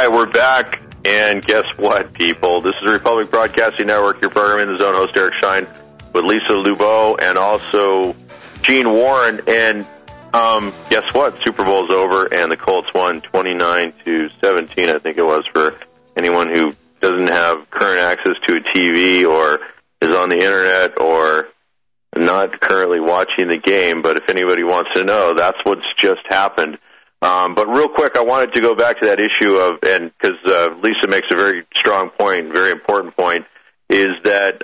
right, we're back, and guess what, people? This is the Republic Broadcasting Network, your program in the zone, host Eric Schein, with Lisa Lubeau and also Gene Warren. And guess what? Super Bowl's over, and the Colts won 29-17, I think it was, for anyone who doesn't have current access to a TV or is on the Internet or not currently watching the game. But if anybody wants to know, that's what's just happened. But real quick, I wanted to go back to that issue of, and because Lisa makes a very strong point, very important point, is that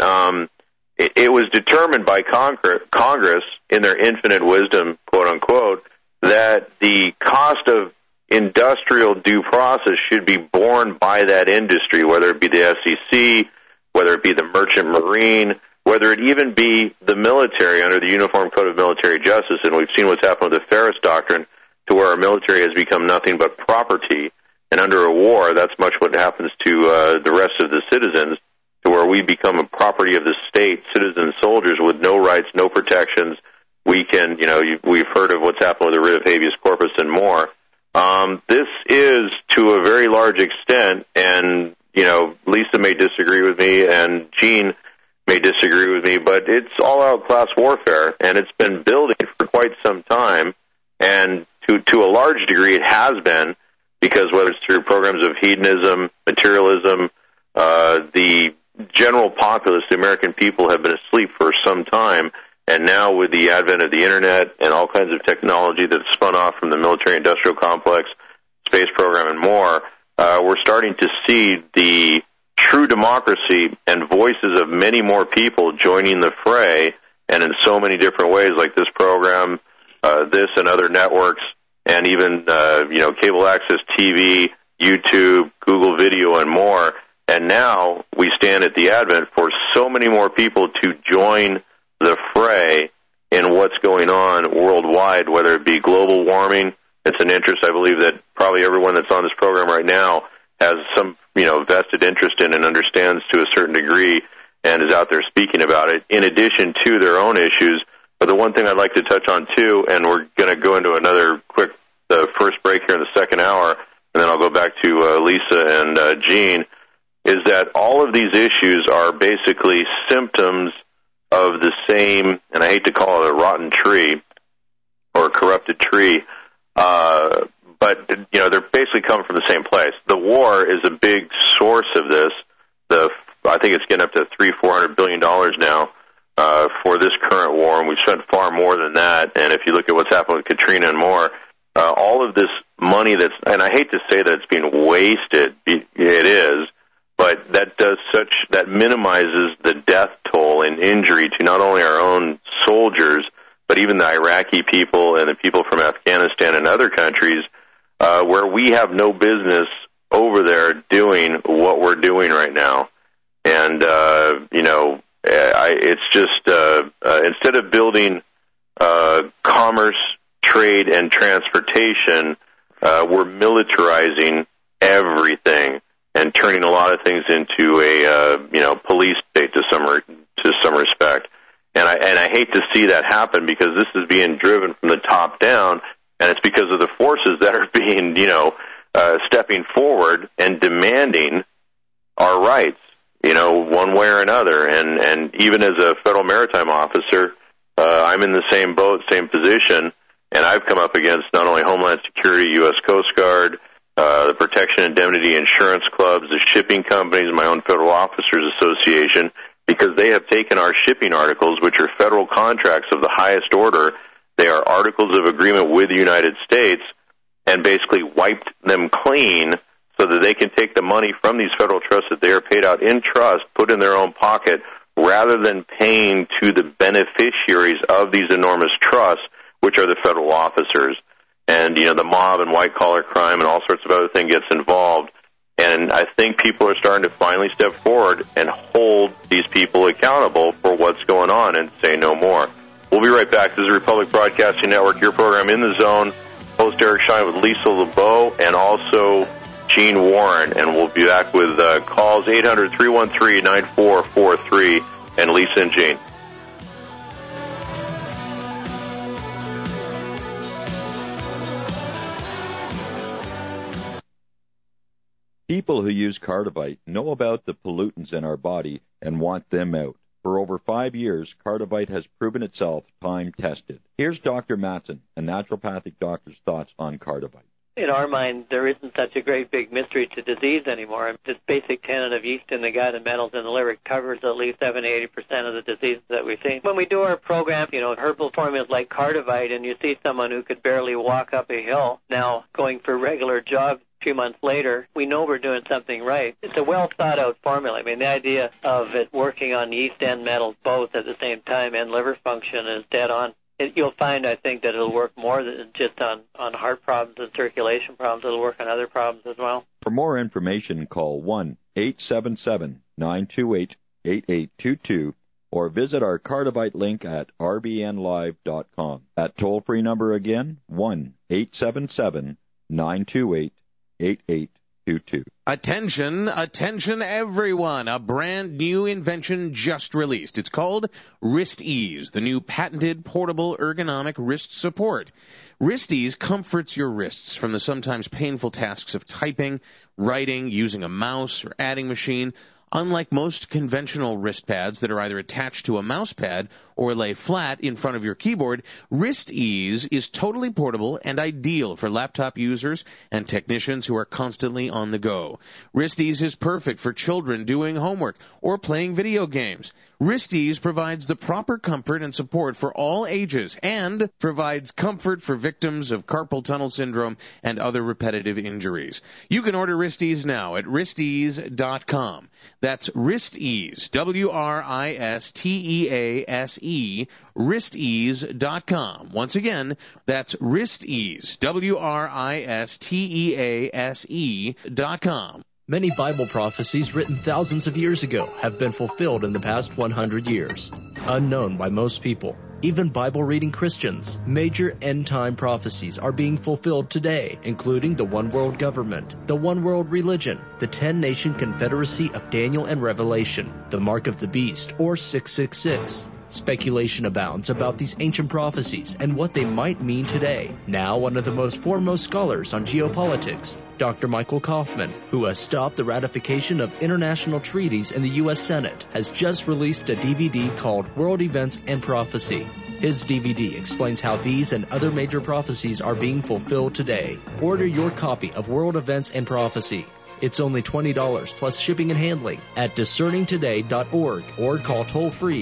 it was determined by Congress in their infinite wisdom, quote unquote, that the cost of industrial due process should be borne by that industry, whether it be the SEC, whether it be the merchant marine, whether it even be the military under the Uniform Code of Military Justice. And we've seen what's happened with the Ferris Doctrine, to where our military has become nothing but property. And under a war, that's much what happens to the rest of the citizens, to where we become a property of the state, citizen soldiers with no rights, no protections. We can, we've heard of what's happened with the writ of habeas corpus and more. This is, to a very large extent, and, Lisa may disagree with me and Gene may disagree with me, but it's all-out class warfare, and it's been building for quite some time. And to a large degree, it has been, because whether it's through programs of hedonism, materialism, the general populace, the American people, have been asleep for some time, and now with the advent of the Internet and all kinds of technology that's spun off from the military-industrial complex, space program, and more, we're starting to see the true democracy and voices of many more people joining the fray, and in so many different ways, like this program, this and other networks, and even, cable access TV, YouTube, Google Video, and more. And now we stand at the advent for so many more people to join the fray in what's going on worldwide, whether it be global warming. It's an interest, I believe, that probably everyone that's on this program right now has some, vested interest in and understands to a certain degree and is out there speaking about it, in addition to their own issues. But the one thing I'd like to touch on, too, and we're going to go into another quick first break here in the second hour, and then I'll go back to Lisa and Gene, is that all of these issues are basically symptoms of the same, and I hate to call it a rotten tree or a corrupted tree, but, they're basically coming from the same place. The war is a big source of this. I think it's getting up to $300-400 billion now. For this current war, and we've spent far more than that. And if you look at what's happened with Katrina and more, all of this money and I hate to say that it's being wasted, it is, but that minimizes the death toll and injury to not only our own soldiers, but even the Iraqi people and the people from Afghanistan and other countries, where we have no business over there doing what we're doing right now. And, it's just, instead of building commerce, trade, and transportation, we're militarizing everything and turning a lot of things into a, police state to some respect. And I hate to see that happen, because this is being driven from the top down, and it's because of the forces that are being, stepping forward and demanding our rights, one way or another. And even as a federal maritime officer, I'm in the same boat, same position, and I've come up against not only Homeland Security, U.S. Coast Guard, the Protection Indemnity Insurance Clubs, the shipping companies, my own Federal Officers Association, because they have taken our shipping articles, which are federal contracts of the highest order. They are articles of agreement with the United States, and basically wiped them clean so that they can take the money from these federal trusts that they are paid out in trust, put in their own pocket, rather than paying to the beneficiaries of these enormous trusts, which are the federal officers. And, the mob and white-collar crime and all sorts of other things gets involved. And I think people are starting to finally step forward and hold these people accountable for what's going on and say no more. We'll be right back. This is Republic Broadcasting Network, your program In the Zone. Host Eric Schein with Lisa Lubeau and also Gene Warren. And we'll be back with calls 800-313-9443 and Lisa and Gene. People who use Cardivite know about the pollutants in our body and want them out. For over 5 years, Cardivite has proven itself time-tested. Here's Dr. Matson, a naturopathic doctor's thoughts on Cardivite. In our mind, there isn't such a great big mystery to disease anymore. This basic tenet of yeast in the gut and metals in the liver covers at least 70-80% of the diseases that we see. When we do our program, herbal formulas like Cardivite, and you see someone who could barely walk up a hill now going for regular jogs, 2 months later, we know we're doing something right. It's a well-thought-out formula. I mean, the idea of it working on yeast and metals both at the same time and liver function is dead on. You'll find, I think, that it'll work more than just on heart problems and circulation problems. It'll work on other problems as well. For more information, call 1-877-928-8822 or visit our Cardivite link at rbnlive.com. That toll-free number again, 1-877-928-8822. Attention, attention everyone. A brand new invention just released. It's called Wrist Ease, the new patented portable ergonomic wrist support. Wrist Ease comforts your wrists from the sometimes painful tasks of typing, writing, using a mouse or adding machine. Unlike most conventional wrist pads that are either attached to a mouse pad or lay flat in front of your keyboard, Wrist Ease is totally portable and ideal for laptop users and technicians who are constantly on the go. Wrist Ease is perfect for children doing homework or playing video games. Wrist Ease provides the proper comfort and support for all ages and provides comfort for victims of carpal tunnel syndrome and other repetitive injuries. You can order Wrist Ease now at wristease.com. That's Wrist Ease, WRISTEASE, wristease.com. Once again, that's Wrist Ease, WRISTEASE.com. Many Bible prophecies written thousands of years ago have been fulfilled in the past 100 years. Unknown by most people, even Bible-reading Christians, major end-time prophecies are being fulfilled today, including the one world government, the one world religion, the 10-nation confederacy of Daniel and Revelation, the mark of the beast, or 666. Speculation abounds about these ancient prophecies and what they might mean today. Now, one of the most foremost scholars on geopolitics, Dr. Michael Kaufman, who has stopped the ratification of international treaties in the U.S. Senate, has just released a DVD called World Events and Prophecy. His DVD explains how these and other major prophecies are being fulfilled today. Order your copy of World Events and Prophecy. It's only $20 plus shipping and handling at discerningtoday.org or call toll-free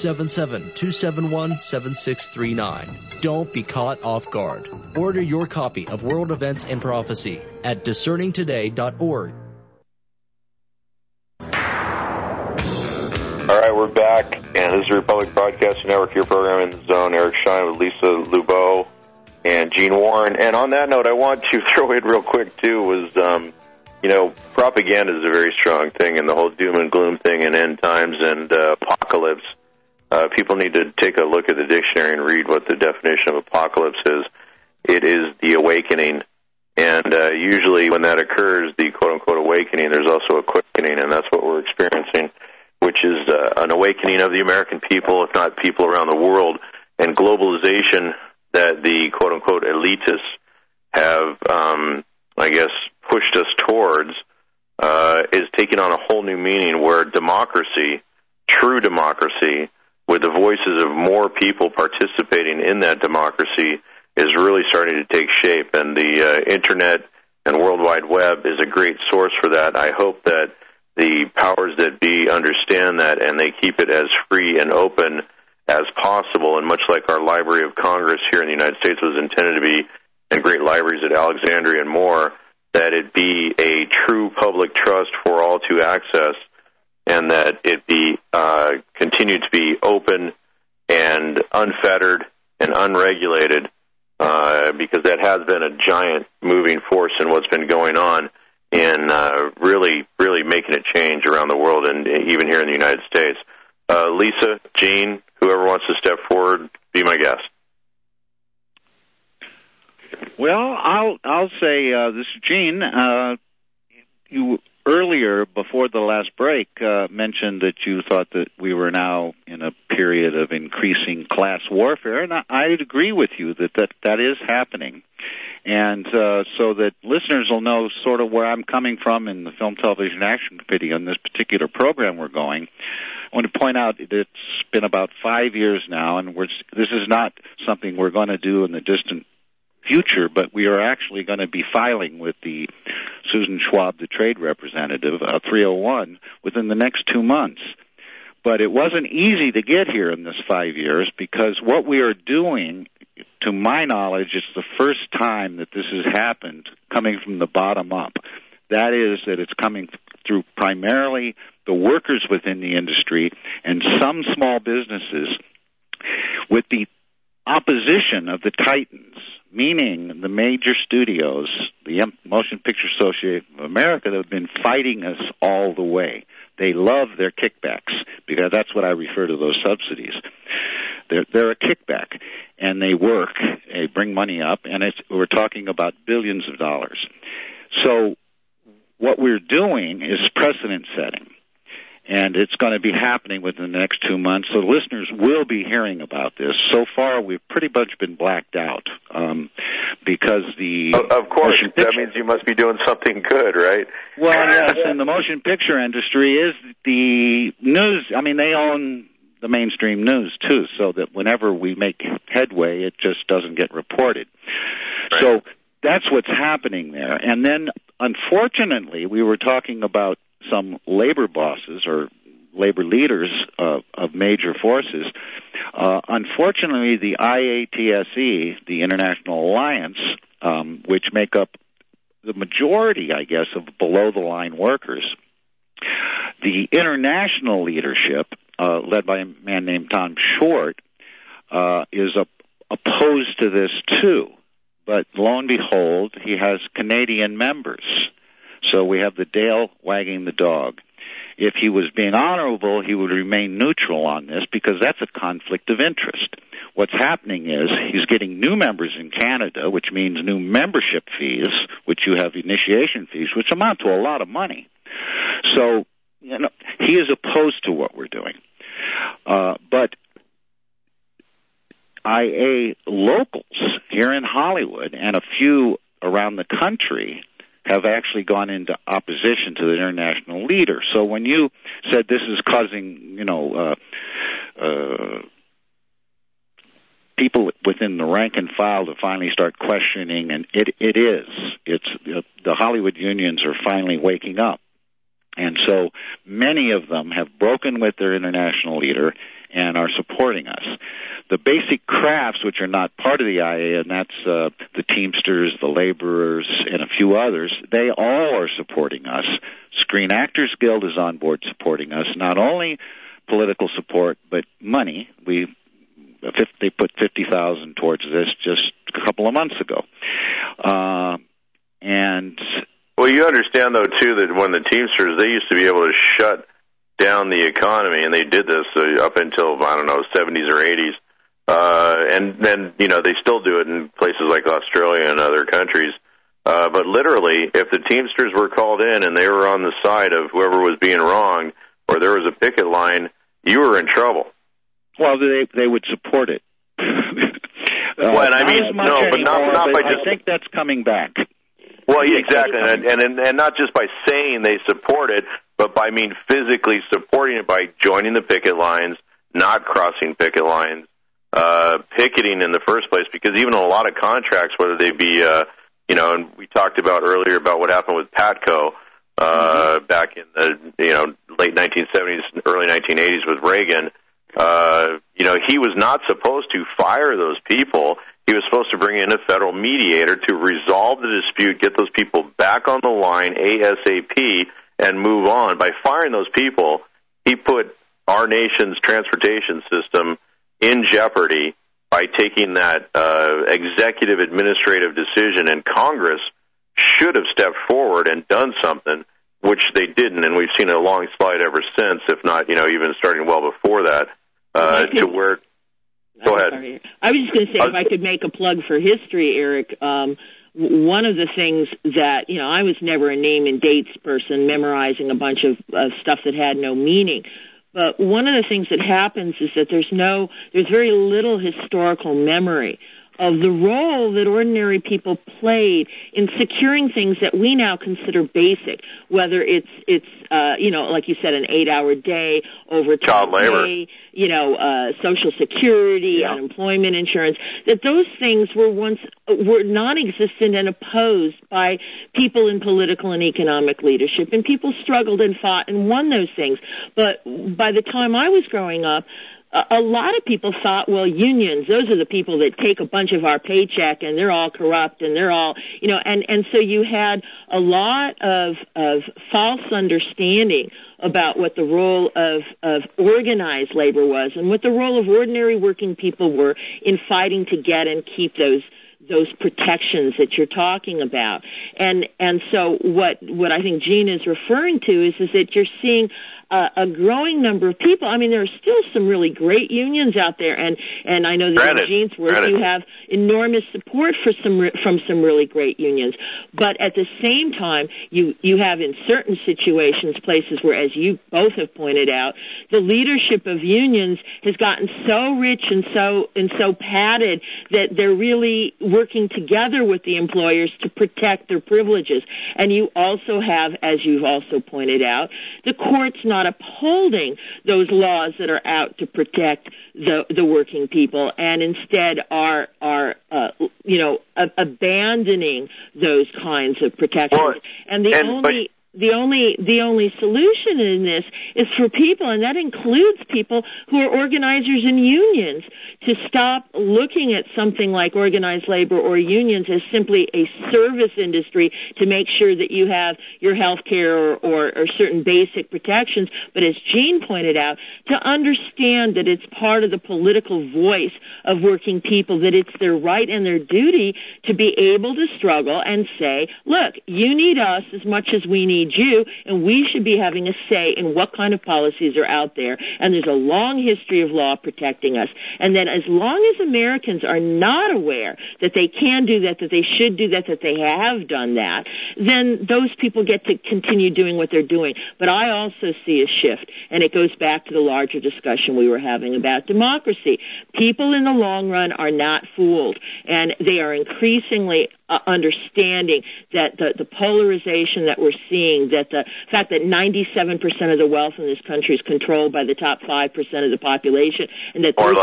877-271-7639. Don't be caught off guard. Order your copy of World Events and Prophecy at discerningtoday.org. All right, we're back, and this is the Republic Broadcasting Network, your program in the zone. Eric Schein with Lisa Lubeau and Gene Warren. And on that note, I want to throw in real quick, too, was... propaganda is a very strong thing, and the whole doom and gloom thing and end times and apocalypse. People need to take a look at the dictionary and read what the definition of apocalypse is. It is the awakening, and usually when that occurs, the quote-unquote awakening, there's also a quickening, and that's what we're experiencing, which is an awakening of the American people, if not people around the world, and globalization that the quote-unquote elitists have, pushed us towards is taking on a whole new meaning where democracy, true democracy, with the voices of more people participating in that democracy is really starting to take shape. And the Internet and World Wide Web is a great source for that. I hope that the powers that be understand that and they keep it as free and open as possible. And much like our Library of Congress here in the United States was intended to be, and great libraries at Alexandria and more, that it be a true public trust for all to access, and that it be continue to be open and unfettered and unregulated, because that has been a giant moving force in what's been going on in really making a change around the world and even here in the United States. Lisa, Gene, whoever wants to step forward, be my guest. Well, I'll say this is Gene. You earlier, before the last break, mentioned that you thought that we were now in a period of increasing class warfare, and I'd agree with you that is happening. And so that listeners will know sort of where I'm coming from in the Film, Television, Action Committee on this particular program we're going, I want to point out that it's been about 5 years now, and this is not something we're going to do in the distant future, but we are actually going to be filing with the Susan Schwab, the trade representative, 301, within the next 2 months. But it wasn't easy to get here in this 5 years, because what we are doing, to my knowledge, it's the first time that this has happened coming from the bottom up. That is, that it's coming through primarily the workers within the industry and some small businesses, with the opposition of the titans, meaning the major studios, the Motion Picture Association of America, that have been fighting us all the way. They love their kickbacks, because that's what I refer to those subsidies. They're a kickback, and they work, they bring money up, and we're talking about billions of dollars. So what we're doing is precedent setting, and it's going to be happening within the next 2 months, so listeners will be hearing about this. So far, we've pretty much been blacked out, because Of course, that means you must be doing something good, right? Well, yes, and the motion picture industry is the news. I mean, they own the mainstream news, too, so that whenever we make headway, it just doesn't get reported. Right. So that's what's happening there. And then, unfortunately, we were talking about some labor bosses or labor leaders of major forces. Unfortunately, the IATSE, the International Alliance, which make up the majority, I guess, of below-the-line workers, the international leadership, led by a man named Tom Short, is opposed to this, too. But lo and behold, he has Canadian members. So we have the tail wagging the dog. If he was being honorable, he would remain neutral on this, because that's a conflict of interest. What's happening is he's getting new members in Canada, which means new membership fees, which you have initiation fees, which amount to a lot of money. So, he is opposed to what we're doing. But IA locals here in Hollywood and a few around the country have actually gone into opposition to the international leader. So when you said this is causing, people within the rank and file to finally start questioning, and it is. It's the Hollywood unions are finally waking up. And so many of them have broken with their international leader and are supporting us. The basic crafts, which are not part of the IA, and that's the Teamsters, the laborers, and a few others, they all are supporting us. Screen Actors Guild is on board supporting us, not only political support, but money. They put $50,000 towards this just a couple of months ago. Well, you understand, though, too, that when the Teamsters, they used to be able to shut down the economy, and they did this up until, 70s or 80s. And then, they still do it in places like Australia and other countries. But literally, if the Teamsters were called in and they were on the side of whoever was being wrong, or there was a picket line, you were in trouble. Well, they would support it. Well, I mean, no, but not by just... I think that's coming back. Well, yeah, exactly, and not just by saying they support it, but by physically supporting it by joining the picket lines, not crossing picket lines, picketing in the first place. Because even a lot of contracts, whether they be, and we talked about earlier about what happened with Patco back in the late 1970s, early 1980s with Reagan. He was not supposed to fire those people. He was supposed to bring in a federal mediator to resolve the dispute, get those people back on the line ASAP, and move on. By firing those people, he put our nation's transportation system in jeopardy by taking that executive administrative decision, and Congress should have stepped forward and done something, which they didn't, and we've seen a long slide ever since, if not, even starting well before that, to where... Go ahead. Sorry. I was just going to say, if I could make a plug for history, Eric, one of the things that, I was never a name and dates person, memorizing a bunch of stuff that had no meaning. But one of the things that happens is that there's very little historical memory. of the role that ordinary people played in securing things that we now consider basic, whether it's like you said, an 8-hour day, overtime child labor, pay, Social Security, unemployment insurance, that those things were non-existent and opposed by people in political and economic leadership, and people struggled and fought and won those things. But by the time I was growing up, a lot of people thought, well, unions, those are the people that take a bunch of our paycheck and they're all corrupt and they're all, and so you had a lot of false understanding about what the role of organized labor was and what the role of ordinary working people were in fighting to get and keep those protections that you're talking about. And so what I think Gene is referring to is that you're seeing a growing number of people. I mean, there are still some really great unions out there, and I know that in Gene's work you have enormous support from some really great unions. But at the same time, you have in certain situations places where, as you both have pointed out, the leadership of unions has gotten so rich and so padded that they're really working together with the employers to protect their privileges. And you also have, as you've also pointed out, the courts not upholding those laws that are out to protect the working people, and instead are abandoning those kinds of protections. The only solution in this is for people, and that includes people who are organizers in unions, to stop looking at something like organized labor or unions as simply a service industry to make sure that you have your health care or certain basic protections, but as Gene pointed out, to understand that it's part of the political voice of working people, that it's their right and their duty to be able to struggle and say, look, you need us as much as we need you, and we should be having a say in what kind of policies are out there, and there's a long history of law protecting us. And then as long as Americans are not aware that they can do that they should do that they have done that, then those people get to continue doing what they're doing. But I also see a shift, and it goes back to the larger discussion we were having about democracy. People in the long run are not fooled, and they are increasingly understanding that the polarization that we're seeing, that the fact that 97% of the wealth in this country is controlled by the top 5% of the population, and that those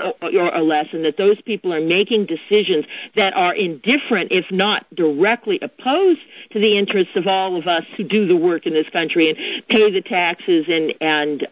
or less, and that those people are making decisions that are indifferent, if not directly opposed to the interests of all of us who do the work in this country and pay the taxes and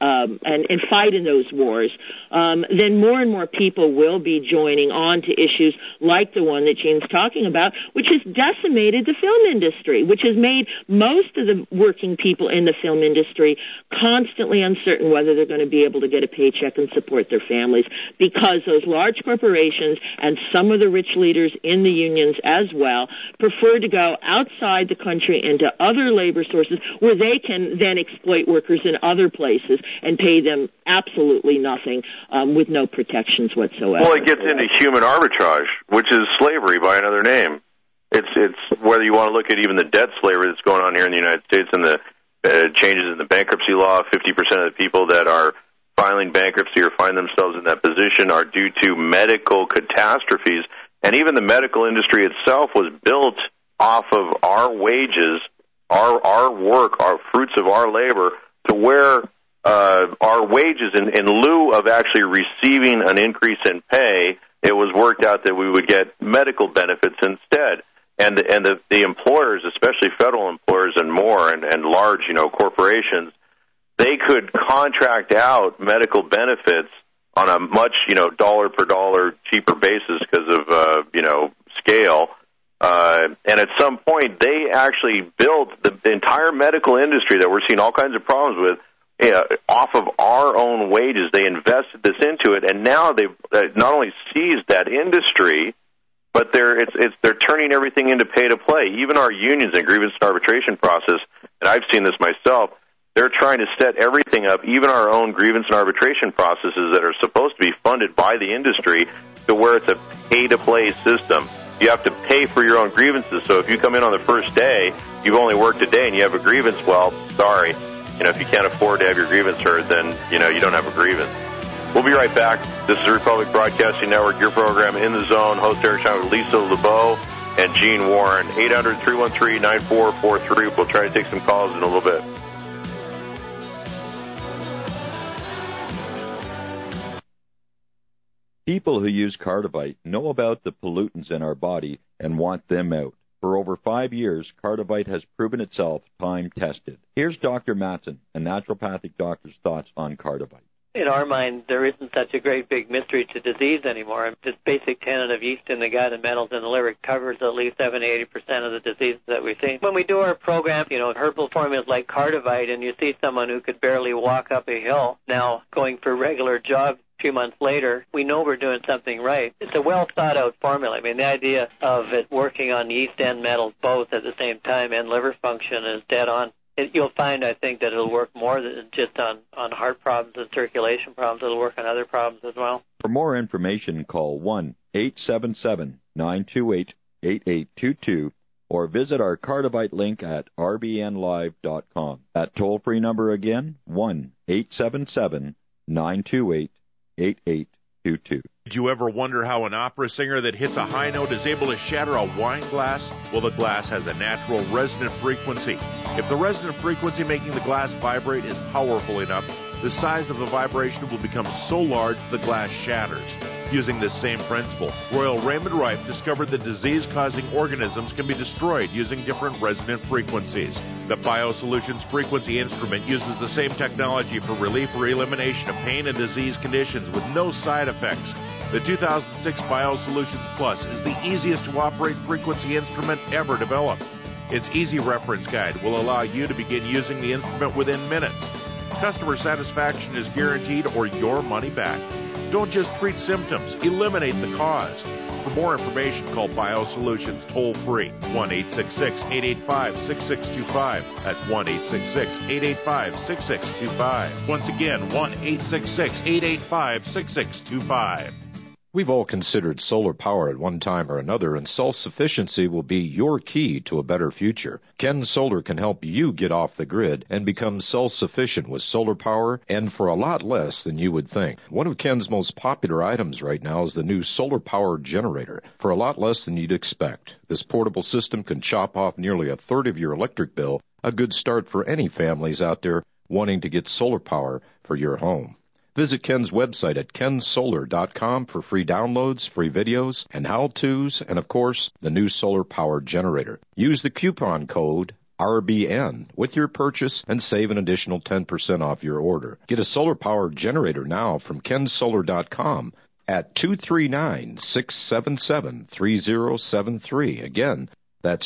fight in those wars, then more and more people will be joining on to issues like the one that Gene's talking about, which has decimated the film industry, which has made most of the working people in the film industry constantly uncertain whether they're going to be able to get a paycheck and support their families, because those large corporations and some of the rich leaders in the unions as well prefer to go outside the country into other labor sources where they can then exploit workers in other places and pay them absolutely nothing with no protections whatsoever. Well, it gets into human arbitrage, which is slavery by another name. It's whether you want to look at even the debt slavery that's going on here in the United States and the changes in the bankruptcy law. 50% of the people that are filing bankruptcy or find themselves in that position are due to medical catastrophes. And even the medical industry itself was built off of our wages, our work, our fruits of our labor, to where our wages, in lieu of actually receiving an increase in pay, it was worked out that we would get medical benefits instead. And the employers, especially federal employers and more, and large, corporations, they could contract out medical benefits on a much, dollar per dollar cheaper basis because of, scale. And at some point, they actually built the entire medical industry that we're seeing all kinds of problems with off of our own wages. They invested this into it, and now they've not only seized that industry, but they're turning everything into pay-to-play. Even our unions and grievance and arbitration process, and I've seen this myself, they're trying to set everything up, even our own grievance and arbitration processes that are supposed to be funded by the industry, to where it's a pay-to-play system. You have to pay for your own grievances. So if you come in on the first day, you've only worked a day, and you have a grievance, well, sorry. If you can't afford to have your grievance heard, then, you don't have a grievance. We'll be right back. This is the Republic Broadcasting Network, your program In the Zone. Host Eric Schein with Lisa LeBeau and Gene Warren. 800-313-9443. We'll try to take some calls in a little bit. People who use Cardivite know about the pollutants in our body and want them out. For over 5 years, Cardivite has proven itself time-tested. Here's Dr. Mattson, a naturopathic doctor's thoughts on Cardivite. In our mind, there isn't such a great big mystery to disease anymore. This basic tenet of yeast in the gut and metals in the liver covers at least 70-80% of the diseases that we see. When we do our program, herbal formulas like Cardivite, and you see someone who could barely walk up a hill now going for regular jogs, a few months later, we know we're doing something right. It's a well-thought-out formula. I mean, the idea of it working on yeast and metals both at the same time and liver function is dead on. You'll find, I think, that it'll work more than just on heart problems and circulation problems. It'll work on other problems as well. For more information, call 1-877-928-8822 or visit our Cardivite link at rbnlive.com. That toll-free number again, 1-877-928-8822. Did you ever wonder how an opera singer that hits a high note is able to shatter a wine glass? Well, the glass has a natural resonant frequency. If the resonant frequency making the glass vibrate is powerful enough, the size of the vibration will become so large the glass shatters. Using this same principle, Royal Raymond Rife discovered that disease-causing organisms can be destroyed using different resonant frequencies. The BioSolutions frequency instrument uses the same technology for relief or elimination of pain and disease conditions with no side effects. The 2006 BioSolutions Plus is the easiest to operate frequency instrument ever developed. Its easy reference guide will allow you to begin using the instrument within minutes. Customer satisfaction is guaranteed or your money back. Don't just treat symptoms, eliminate the cause. For more information, call BioSolutions toll-free, 1-866-885-6625. That's 1-866-885-6625. Once again, 1-866-885-6625. We've all considered solar power at one time or another, and self-sufficiency will be your key to a better future. Ken Solar can help you get off the grid and become self-sufficient with solar power, and for a lot less than you would think. One of Ken's most popular items right now is the new solar power generator, for a lot less than you'd expect. This portable system can chop off nearly a third of your electric bill, a good start for any families out there wanting to get solar power for your home. Visit Ken's website at kensolar.com for free downloads, free videos, and how-tos, and, of course, the new solar power generator. Use the coupon code RBN with your purchase and save an additional 10% off your order. Get a solar power generator now from kensolar.com at 239-677-3073. Again, that's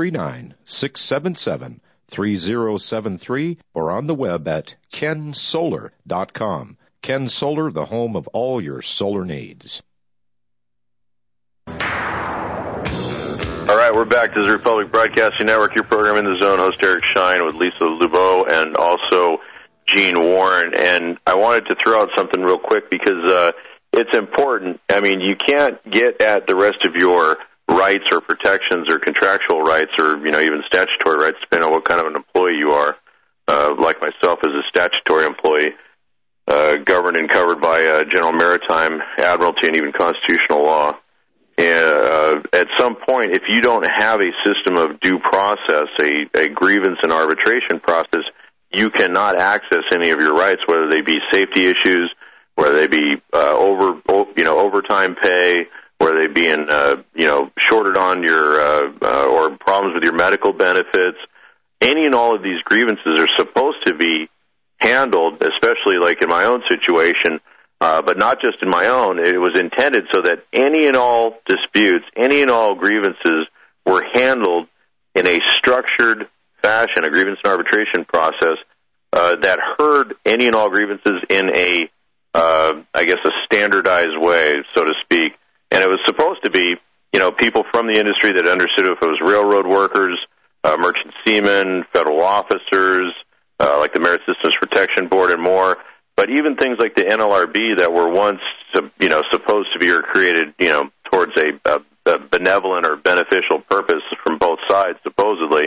239-677-3073 or on the web at kensolar.com. Ken Solar, the home of all your solar needs. All right, we're back to the Republic Broadcasting Network, your program In the Zone. Host Eric Schein with Lisa LeBeau and also Gene Warren. And I wanted to throw out something real quick because it's important. I mean, you can't get at the rest of your rights or protections or contractual rights or, even statutory rights, depending on what kind of an employee you are. Like myself as a statutory employee, governed and covered by General Maritime, Admiralty, and even constitutional law. And at some point, if you don't have a system of due process, a grievance and arbitration process, you cannot access any of your rights, whether they be safety issues, whether they be overtime pay, whether they be in shorted on your or problems with your medical benefits. Any and all of these grievances are supposed to be handled, especially like in my own situation, but not just in my own. It was intended so that any and all disputes, any and all grievances were handled in a structured fashion, a grievance and arbitration process that heard any and all grievances in a standardized way, so to speak. And it was supposed to be, people from the industry that understood if it was railroad workers, merchant seamen, federal officers, like the Merit Systems Protection Board and more, but even things like the NLRB that were once, supposed to be or created, towards a benevolent or beneficial purpose from both sides, supposedly,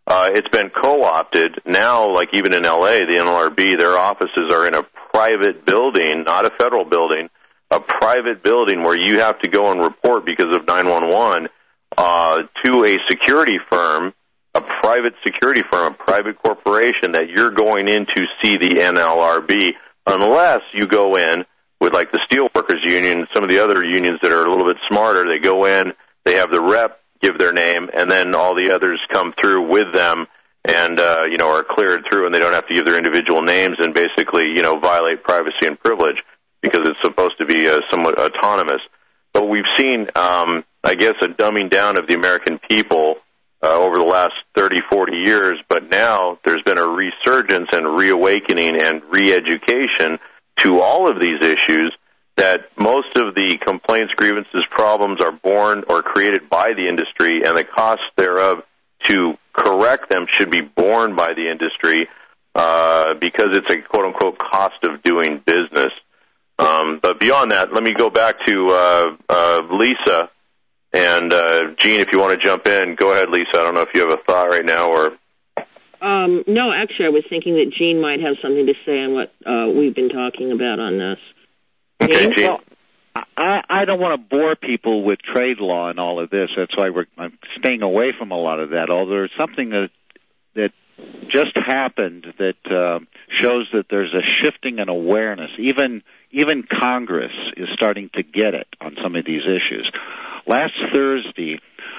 It's been co-opted. Now, like even in L.A., the NLRB, their offices are in a private building, not a federal building, a private building where you have to go and report because of 911 to a security firm, a private security firm, a private corporation that you're going in to see the NLRB, unless you go in with like the Steelworkers Union and some of the other unions that are a little bit smarter. They go in, they have the rep give their name, and then all the others come through with them and, are cleared through, and they don't have to give their individual names and basically, violate privacy and privilege because it's supposed to be somewhat autonomous. But we've seen, I guess, a dumbing down of the American people over the last 30, 40 years, but now there's been a resurgence and reawakening and re-education to all of these issues, that most of the complaints, grievances, problems are born or created by the industry, and the costs thereof to correct them should be borne by the industry because it's a quote-unquote cost of doing business. But beyond that, let me go back to Lisa. And, Gene, if you want to jump in, go ahead, Lisa. I don't know if you have a thought right now or... No, actually, I was thinking that Gene might have something to say on what we've been talking about on this. Okay, Gene. Well, I don't want to bore people with trade law and all of this. That's why I'm staying away from a lot of that. Although there's something that just happened that shows that there's a shifting in awareness. Even Congress is starting to get it on some of these issues. Last Thursday,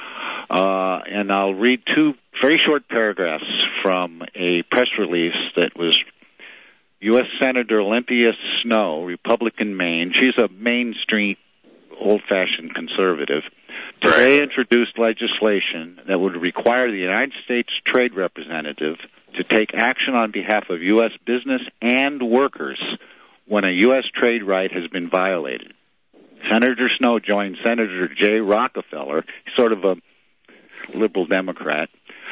and I'll read two very short paragraphs from a press release that was U.S. Senator Olympia Snowe, Republican Maine. She's a Main Street, old-fashioned conservative. Today introduced legislation that would require the United States Trade Representative to take action on behalf of U.S. business and workers when a U.S. trade right has been violated. Senator Snowe joined Senator Jay Rockefeller, sort of a liberal Democrat,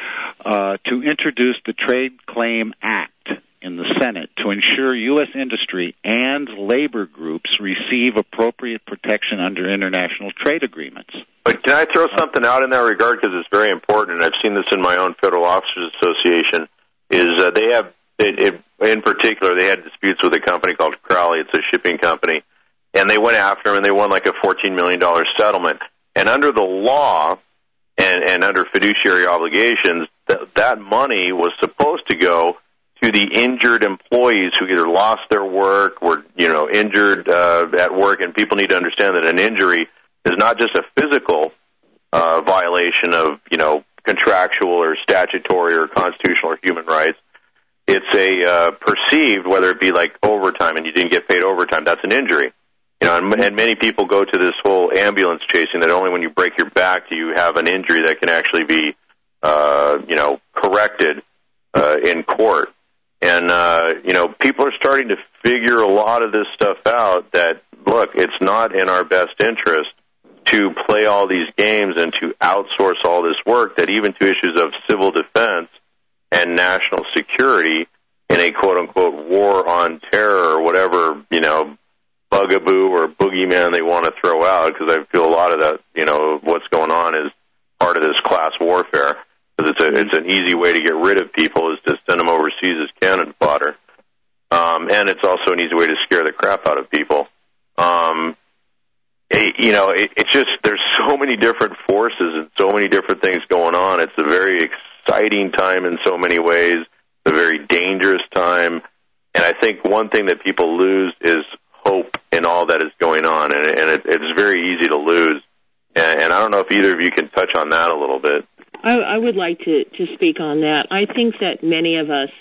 to introduce the Trade Claim Act in the Senate to ensure U.S. industry and labor groups receive appropriate protection under international trade agreements. But can I throw something out in that regard, because it's very important, and I've seen this in my own Federal Officers Association, is they have, in particular, they had disputes with a company called Crowley. It's a shipping company, and they went after them, and they won like a $14 million settlement. And under the law and under fiduciary obligations, that money was supposed to go to the injured employees who either lost their work or, injured at work. And people need to understand that an injury is not just a physical violation of, contractual or statutory or constitutional or human rights. It's a perceived, whether it be like overtime and you didn't get paid overtime, that's an injury. And many people go to this whole ambulance chasing that only when you break your back do you have an injury that can actually be, corrected in court. And, people are starting to figure a lot of this stuff out that, look, it's not in our best interest to play all these games and to outsource all this work, that even to issues of civil defense and national security in a quote-unquote war on terror or whatever, bugaboo or boogeyman they want to throw out, because I feel a lot of that, what's going on is part of this class warfare. Because it's an easy way to get rid of people is to send them overseas as cannon fodder. And it's also an easy way to scare the crap out of people. It's just, there's so many different forces and so many different things going on. It's a very exciting time in so many ways. It's a very dangerous time. And I think one thing that people lose is hope in all that is going on. And it's very easy to lose. And I don't know if either of you can touch on that a little bit. I would like to speak on that. I think that many of us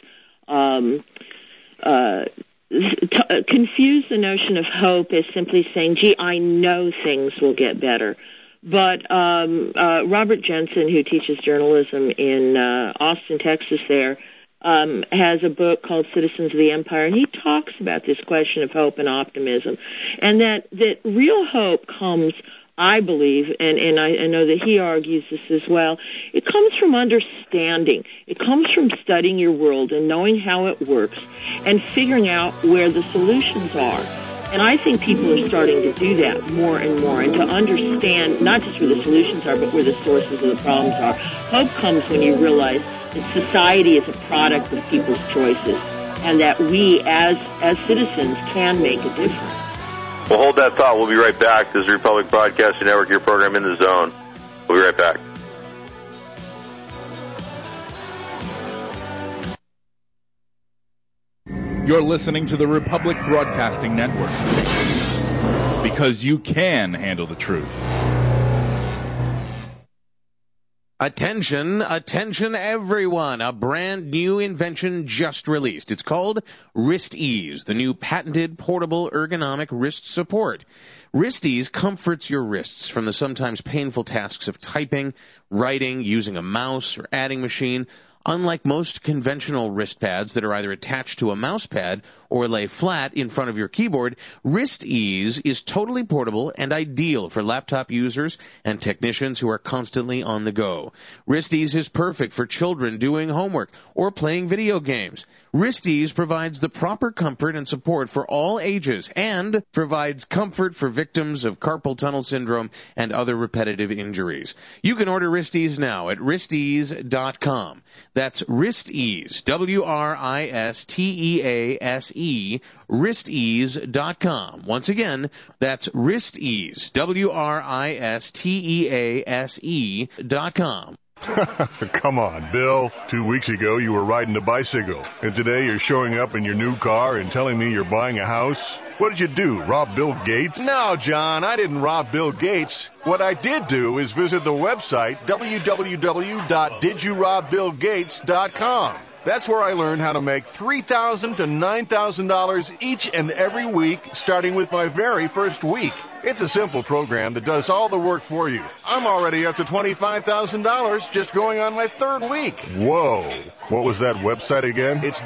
confuse the notion of hope as simply saying, gee, I know things will get better. But Robert Jensen, who teaches journalism in Austin, Texas there, has a book called Citizens of the Empire, and he talks about this question of hope and optimism, and that real hope comes, I believe, and I know that he argues this as well, it comes from understanding. It comes from studying your world and knowing how it works and figuring out where the solutions are. And I think people are starting to do that more and more, and to understand not just where the solutions are, but where the sources of the problems are. Hope comes when you realize society is a product of people's choices, and that we, as citizens, can make a difference. Well, hold that thought. We'll be right back. This is Republic Broadcasting Network, your program In the Zone. We'll be right back. You're listening to the Republic Broadcasting Network, because you can handle the truth. Attention, attention everyone. A brand new invention just released. It's called Wrist Ease, the new patented portable ergonomic wrist support. Wrist Ease comforts your wrists from the sometimes painful tasks of typing, writing, using a mouse, or adding machine. Unlike most conventional wrist pads that are either attached to a mouse pad or lay flat in front of your keyboard, Wrist Ease is totally portable and ideal for laptop users and technicians who are constantly on the go. Wrist Ease is perfect for children doing homework or playing video games. Wrist Ease provides the proper comfort and support for all ages and provides comfort for victims of carpal tunnel syndrome and other repetitive injuries. You can order Wrist Ease now at wristease.com. That's Wrist Ease, WRISTEASE, wristease.com. Once again, that's Wrist Ease, WRISTEASE.com. Come on, Bill. 2 weeks ago you were riding a bicycle, and today you're showing up in your new car and telling me you're buying a house? What did you do, rob Bill Gates? No, John, I didn't rob Bill Gates. What I did do is visit the website www.didyourobBillGates.com. That's where I learned how to make $3,000 to $9,000 each and every week, starting with my very first week. It's a simple program that does all the work for you. I'm already up to $25,000 just going on my third week. Whoa. What was that website again? It's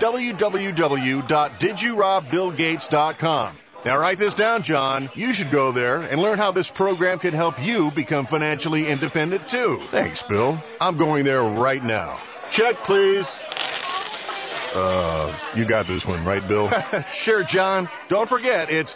www.didyourobBillGates.com. Now write this down, John. You should go there and learn how this program can help you become financially independent, too. Thanks, Bill. I'm going there right now. Check, please. You got this one, right, Bill? Sure, John. Don't forget, it's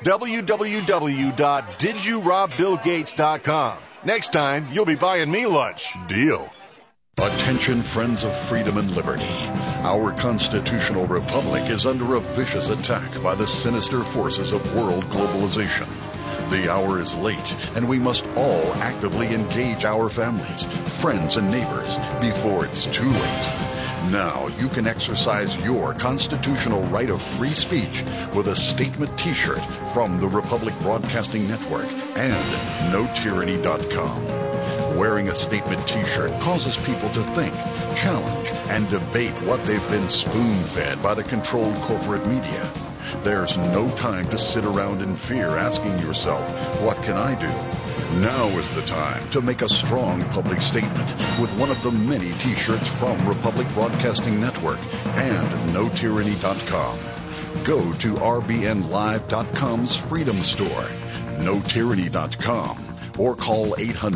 www.didyourobBillGates.com. Next time, you'll be buying me lunch. Deal. Attention, friends of freedom and liberty. Our constitutional republic is under a vicious attack by the sinister forces of world globalization. The hour is late, and we must all actively engage our families, friends, and neighbors before it's too late. Now you can exercise your constitutional right of free speech with a statement t-shirt from the Republic Broadcasting Network and NoTyranny.com. Wearing a statement t-shirt causes people to think, challenge, and debate what they've been spoon-fed by the controlled corporate media. There's no time to sit around in fear asking yourself, what can I do? Now is the time to make a strong public statement with one of the many t-shirts from Republic Broadcasting Network and NoTyranny.com. Go to RBNLive.com's Freedom Store, NoTyranny.com, or call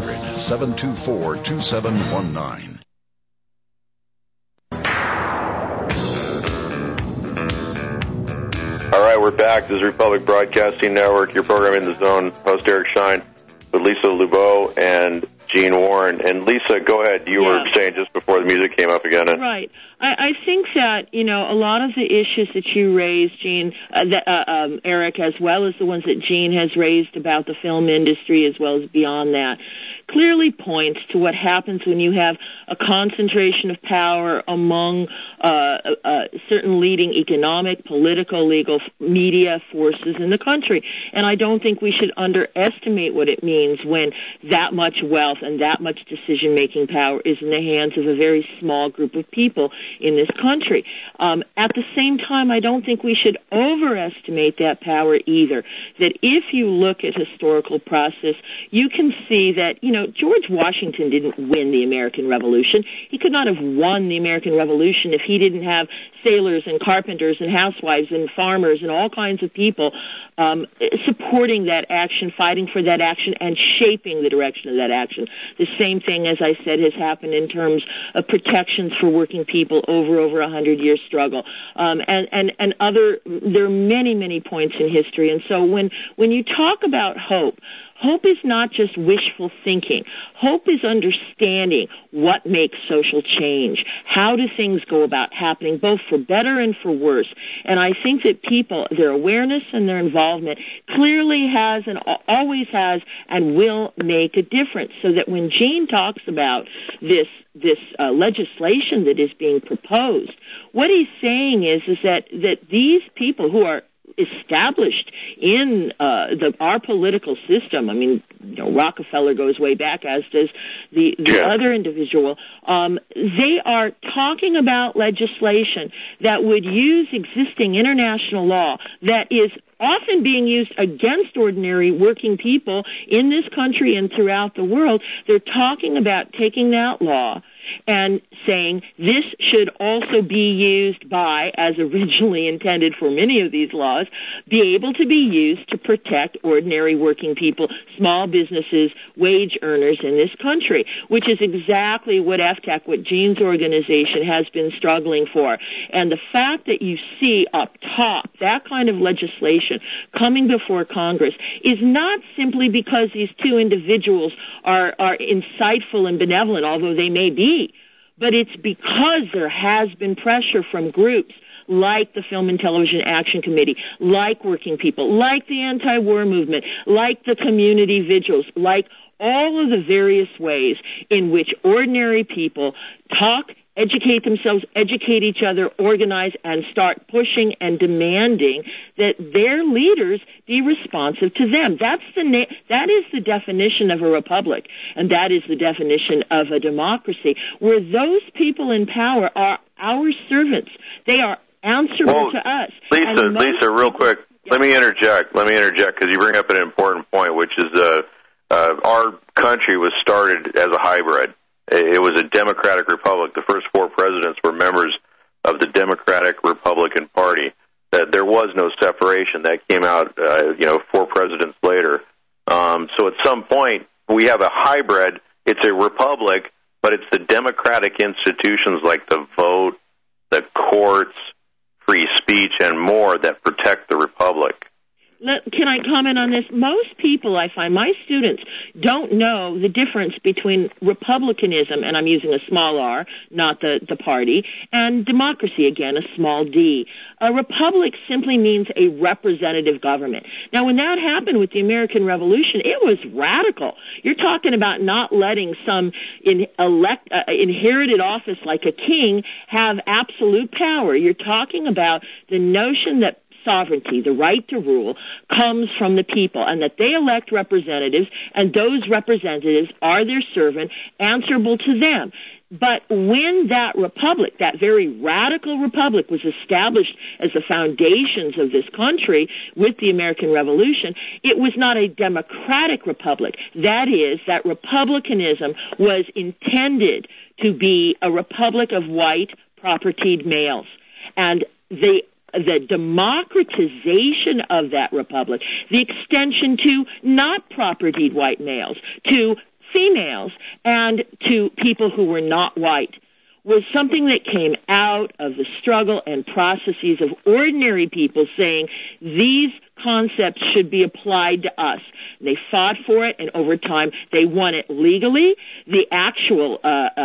800-724-2719. All right, we're back. This is Republic Broadcasting Network, your program In the Zone. Host Eric Shine with Lisa Lubeau and Gene Warren. And Lisa, go ahead. You were saying just before the music came up again. Right. I think that, a lot of the issues that you raised, Gene, Eric, as well as the ones that Gene has raised about the film industry as well as beyond that, clearly points to what happens when you have a concentration of power among certain leading economic, political, legal, media forces in the country. And I don't think we should underestimate what it means when that much wealth and that much decision-making power is in the hands of a very small group of people in this country. At the same time, I don't think we should overestimate that power either. That if you look at historical process, you can see that, George Washington didn't win the American Revolution. He could not have won the American Revolution if he didn't have sailors and carpenters and housewives and farmers and all kinds of people supporting that action, fighting for that action, and shaping the direction of that action. The same thing, as I said, has happened in terms of protections for working people over a 100-year struggle. And other, there are many, many points in history. And so when you talk about hope Hope is not just wishful thinking. Hope is understanding what makes social change. How do things go about happening, both for better and for worse? And I think that people, their awareness and their involvement clearly has and always has and will make a difference. So that when Gene talks about this legislation that is being proposed, what he's saying is that these people who are established in our political system. I mean, Rockefeller goes way back, as does the other individual. They are talking about legislation that would use existing international law that is often being used against ordinary working people in this country and throughout the world. They're talking about taking that law and saying this should also be used by, as originally intended for many of these laws, be able to be used to protect ordinary working people, small businesses, wage earners in this country, which is exactly what FTAC, what Gene's organization has been struggling for. And the fact that you see up top that kind of legislation coming before Congress is not simply because these two individuals are insightful and benevolent, although they may be, but it's because there has been pressure from groups like the Film and Television Action Committee, like working people, like the anti-war movement, like the community vigils, like all of the various ways in which ordinary people talk, educate themselves, educate each other, organize, and start pushing and demanding that their leaders be responsive to them. That is the definition of a republic, and that is the definition of a democracy, where those people in power are our servants. They are answerable to us. Lisa, real quick, let me interject because you bring up an important point, which is our country was started as a hybrid. It was a democratic republic. The first four presidents were members of the Democratic Republican Party. There was no separation. That came out, 4 presidents later. So at some point, we have a hybrid. It's a republic, but it's the democratic institutions like the vote, the courts, free speech, and more that protect the republic. Can I comment on this? Most people, I find, my students, don't know the difference between republicanism, and I'm using a small r, not the party, and democracy, again, a small d. A republic simply means a representative government. Now, when that happened with the American Revolution, it was radical. You're talking about not letting some inherited office like a king have absolute power. You're talking about the notion that sovereignty, the right to rule, comes from the people, and that they elect representatives, and those representatives are their servant, answerable to them. But when that republic, that very radical republic, was established as the foundations of this country with the American Revolution, it was not a democratic republic. That is, that republicanism was intended to be a republic of white, propertied males. And the democratization of that republic, the extension to not propertied white males, to females, and to people who were not white, was something that came out of the struggle and processes of ordinary people saying these concepts should be applied to us. They fought for it, and over time they won it legally. The actual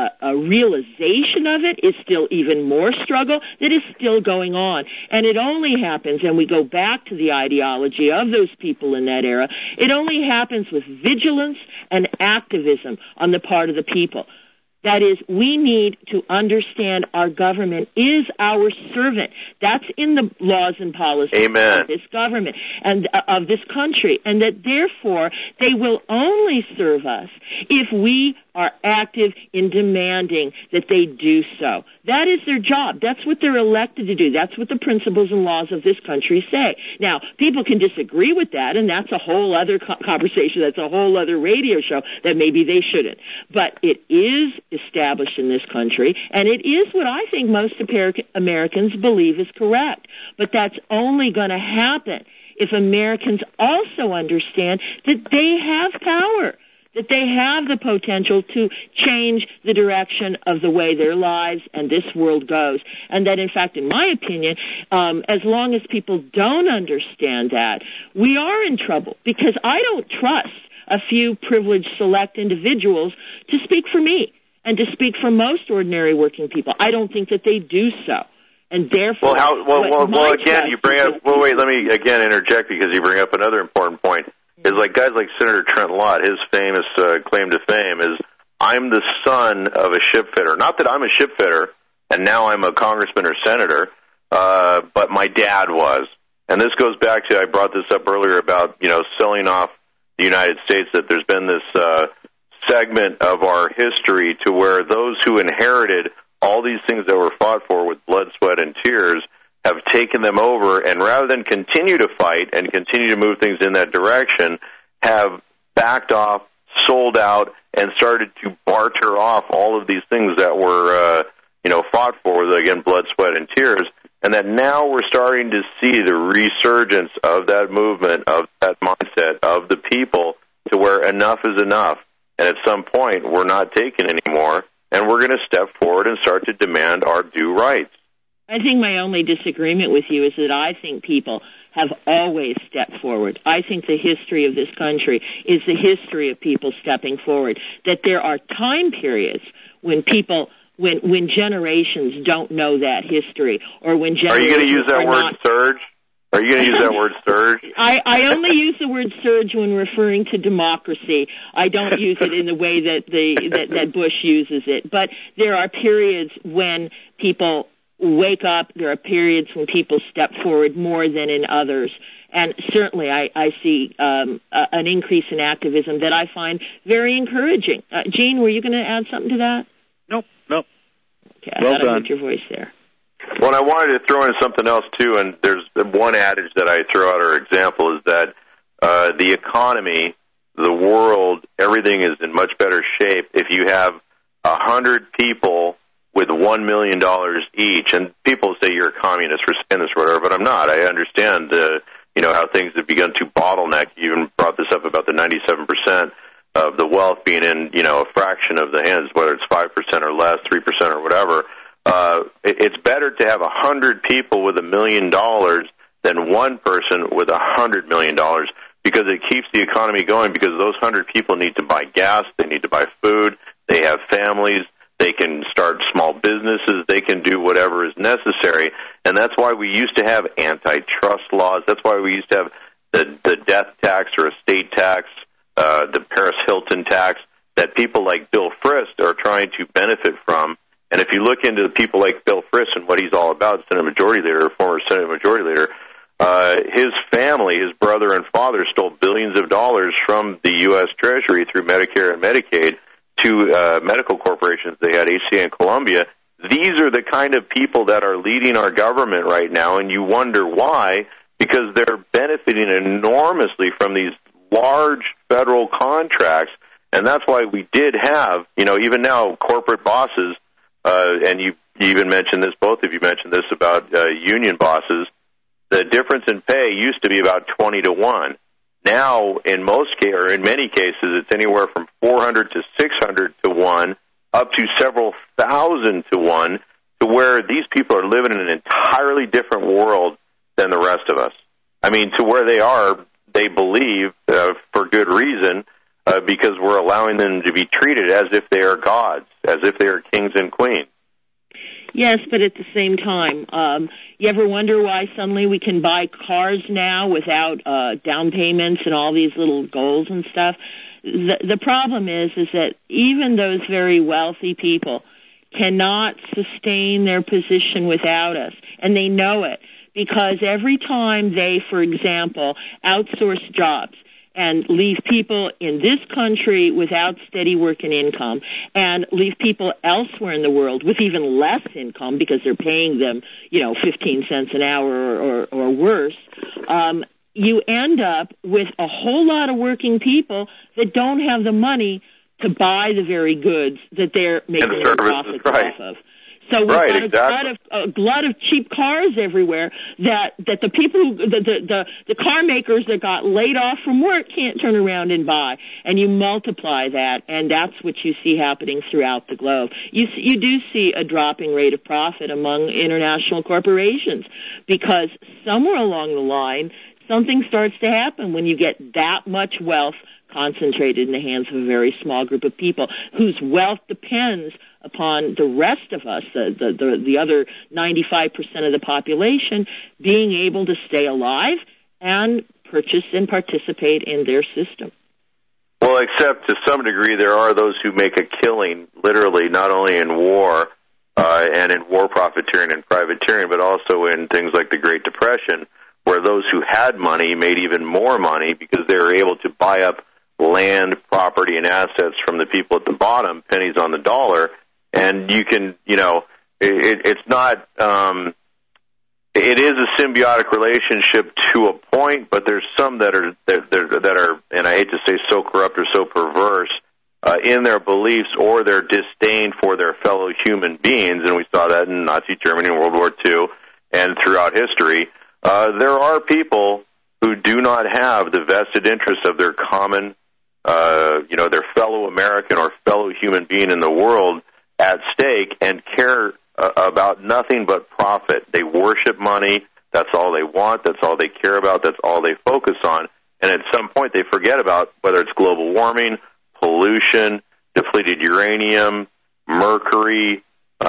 realization of it is still even more struggle that is still going on. And it only happens, and we go back to the ideology of those people in that era, it only happens with vigilance and activism on the part of the people. That is, we need to understand our government is our servant. That's in the laws and policies of this government and of this country, and that therefore they will only serve us if we are active in demanding that they do so. That is their job. That's what they're elected to do. That's what the principles and laws of this country say. Now, people can disagree with that, and that's a whole other conversation. That's a whole other radio show that maybe they shouldn't. But it is established in this country, and it is what I think most Americans believe is correct. But that's only going to happen if Americans also understand that they have power, that they have the potential to change the direction of the way their lives and this world goes. And that, in fact, in my opinion, as long as people don't understand that, we are in trouble, because I don't trust a few privileged select individuals to speak for me and to speak for most ordinary working people. I don't think that they do so. And therefore, well, again, you bring up. Well, wait. Let me again interject because you bring up another important point. Is like guys like Senator Trent Lott. His famous claim to fame is, "I'm the son of a ship fitter." Not that I'm a ship fitter, and now I'm a congressman or senator, but my dad was. And this goes back to, I brought this up earlier about selling off the United States. That there's been this segment of our history to where those who inherited all these things that were fought for with blood, sweat, and tears have taken them over, and rather than continue to fight and continue to move things in that direction, have backed off, sold out, and started to barter off all of these things that were, fought for with, again, blood, sweat, and tears, and that now we're starting to see the resurgence of that movement, of that mindset, of the people, to where enough is enough, and at some point we're not taking anymore, and we're going to step forward and start to demand our due rights. I think my only disagreement with you is that I think people have always stepped forward. I think the history of this country is the history of people stepping forward, that there are time periods when people, when generations don't know that history, or when generations are you going to use that word surge? Are you going to use that word surge? I only use the word surge when referring to democracy. I don't use it in the way that Bush uses it. But there are periods when people wake up. There are periods when people step forward more than in others. And certainly I see an increase in activism that I find very encouraging. Gene, were you going to add something to that? Nope. Okay, I thought I heard your voice there. Well, I wanted to throw in something else, too, and there's one adage that I throw out, or example, is that the economy, the world, everything is in much better shape if you have 100 people with $1 million each. And people say you're a communist for saying this or whatever, but I'm not. I understand, how things have begun to bottleneck. You even brought this up about the 97% of the wealth being in, a fraction of the hands, whether it's 5% or less, 3% or whatever. It's better to have 100 people with $1 million than one person with $100 million, because it keeps the economy going, because those 100 people need to buy gas, they need to buy food, they have families, they can start small businesses, they can do whatever is necessary. And that's why we used to have antitrust laws. That's why we used to have the death tax or estate tax, the Paris Hilton tax, that people like Bill Frist are trying to benefit from. And if you look into the people like Bill Frist and what he's all about, Senate Majority Leader, former Senate Majority Leader, his family, his brother and father, stole billions of dollars from the U.S. Treasury through Medicare and Medicaid to medical corporations. They had ACA and Columbia. These are the kind of people that are leading our government right now, and you wonder why, because they're benefiting enormously from these large federal contracts. And that's why we did have, even now, corporate bosses, and you even mentioned this, both of you mentioned this about union bosses. The difference in pay used to be about 20 to 1. Now, in many cases, it's anywhere from 400 to 600 to 1, up to several thousand to 1, to where these people are living in an entirely different world than the rest of us. I mean, to where they are, they believe, for good reason, because we're allowing them to be treated as if they are gods, as if they are kings and queens. Yes, but at the same time, you ever wonder why suddenly we can buy cars now without down payments and all these little goals and stuff? The problem is that even those very wealthy people cannot sustain their position without us, and they know it, because every time they, for example, outsource jobs and leave people in this country without steady work and income, and leave people elsewhere in the world with even less income because they're paying them, 15 cents an hour or worse, you end up with a whole lot of working people that don't have the money to buy the very goods that they're making their profits off of. So we've got a glut of cheap cars everywhere that the people, the car makers that got laid off from work can't turn around and buy. And you multiply that, and that's what you see happening throughout the globe. You do see a dropping rate of profit among international corporations, because somewhere along the line, something starts to happen when you get that much wealth concentrated in the hands of a very small group of people whose wealth depends upon the rest of us, the other 95% of the population, being able to stay alive and purchase and participate in their system. Well, except to some degree, there are those who make a killing, literally, not only in war and in war profiteering and privateering, but also in things like the Great Depression, where those who had money made even more money because they were able to buy up land, property, and assets from the people at the bottom, pennies on the dollar. And you can, it's not, it is a symbiotic relationship to a point, but there's some that are, and I hate to say so corrupt or so perverse, in their beliefs or their disdain for their fellow human beings, and we saw that in Nazi Germany in World War II and throughout history. There are people who do not have the vested interest of their common, their fellow American or fellow human being in the world at stake and care about nothing but profit. They worship money. That's all they want. That's all they care about. That's all they focus on. And at some point they forget about whether it's global warming, pollution, depleted uranium, mercury,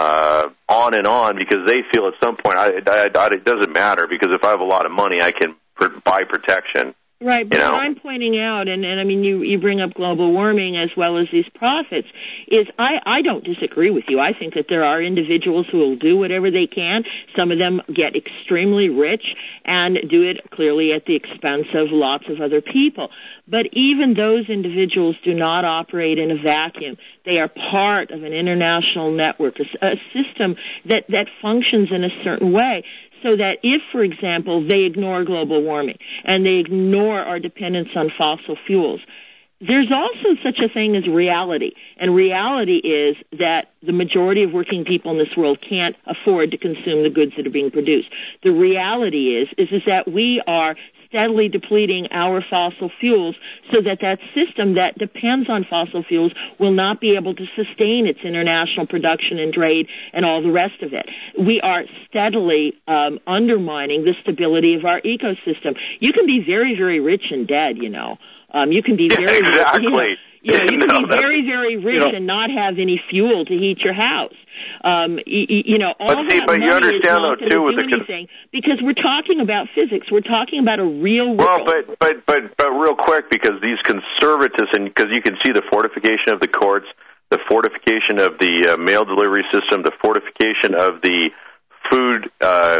on and on, because they feel at some point it doesn't matter, because if I have a lot of money, I can buy protection. Right, but what I'm pointing out, and I mean, you bring up global warming as well as these profits, is I don't disagree with you. I think that there are individuals who will do whatever they can. Some of them get extremely rich and do it clearly at the expense of lots of other people. But even those individuals do not operate in a vacuum. They are part of an international network, a system that functions in a certain way. So that if, for example, they ignore global warming and they ignore our dependence on fossil fuels, there's also such a thing as reality. And reality is that the majority of working people in this world can't afford to consume the goods that are being produced. The reality is that we are steadily depleting our fossil fuels so that system that depends on fossil fuels will not be able to sustain its international production and trade and all the rest of it. We are steadily undermining the stability of our ecosystem. You can be very, very rich and dead, you can be very exactly. You can be very, very rich and not have any fuel to heat your house. All but that but money you understand is not though too going to do anything because we're talking about physics. We're talking about a real world. Well, but real quick, because these conservatives, and because you can see the fortification of the courts, the fortification of the mail delivery system, the fortification of the food,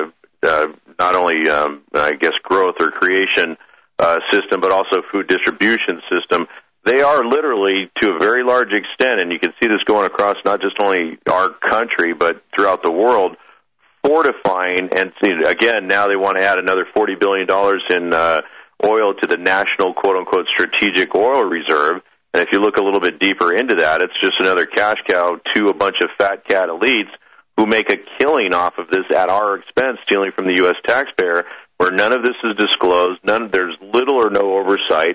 not only I guess growth or creation system, but also food distribution system. They are literally, to a very large extent, and you can see this going across not just only our country, but throughout the world, fortifying, and again, now they want to add another $40 billion in oil to the national, quote-unquote, strategic oil reserve. And if you look a little bit deeper into that, it's just another cash cow to a bunch of fat cat elites who make a killing off of this at our expense, stealing from the U.S. taxpayer, where none of this is disclosed. There's little or no oversight.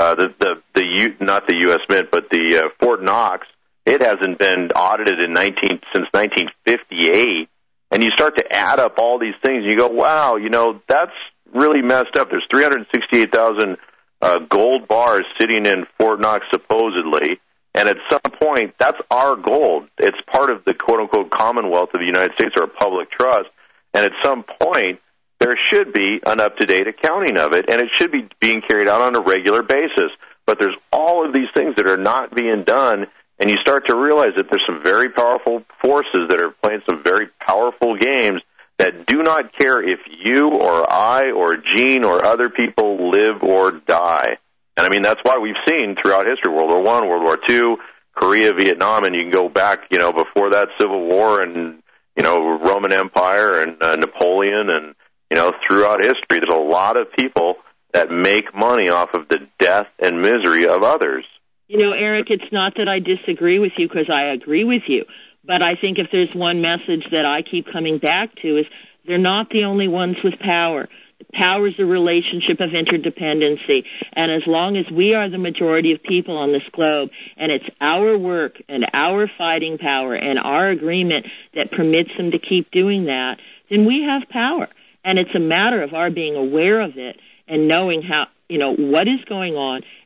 Not the U.S. Mint, but the Fort Knox, it hasn't been audited since 1958. And you start to add up all these things, and you go, wow, that's really messed up. There's 368,000 gold bars sitting in Fort Knox, supposedly. And at some point, that's our gold. It's part of the quote-unquote Commonwealth of the United States, or a public trust. And at some point, there should be an up-to-date accounting of it, and it should be being carried out on a regular basis. But there's all of these things that are not being done, and you start to realize that there's some very powerful forces that are playing some very powerful games that do not care if you or I or Gene or other people live or die. And I mean, that's why we've seen throughout history, World War I, World War II, Korea, Vietnam, and you can go back, before that, Civil War and, Roman Empire and Napoleon and, throughout history, there's a lot of people that make money off of the death and misery of others. Eric, it's not that I disagree with you, because I agree with you. But I think if there's one message that I keep coming back to is they're not the only ones with power. Power is a relationship of interdependency. And as long as we are the majority of people on this globe, and it's our work and our fighting power and our agreement that permits them to keep doing that, then we have power. And it's a matter of our being aware of it and knowing how, what is going on